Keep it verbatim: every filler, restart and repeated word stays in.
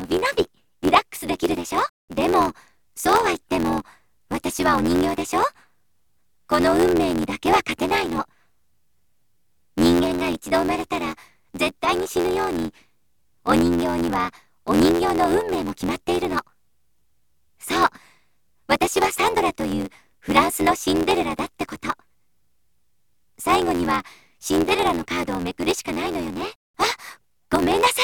びのび、リラックスできるでしょ。でも、そうは言っても、私はお人形でしょ。この運命にだけは勝てないの。人間が一度生まれたら、絶対に死ぬように、お人形には、お人形の運命も決まっているの。そう、私はサンドラというフランスのシンデレラだってこと。最後には、シンデレラのカードをめくるしかないのよね。あ、ごめんなさい。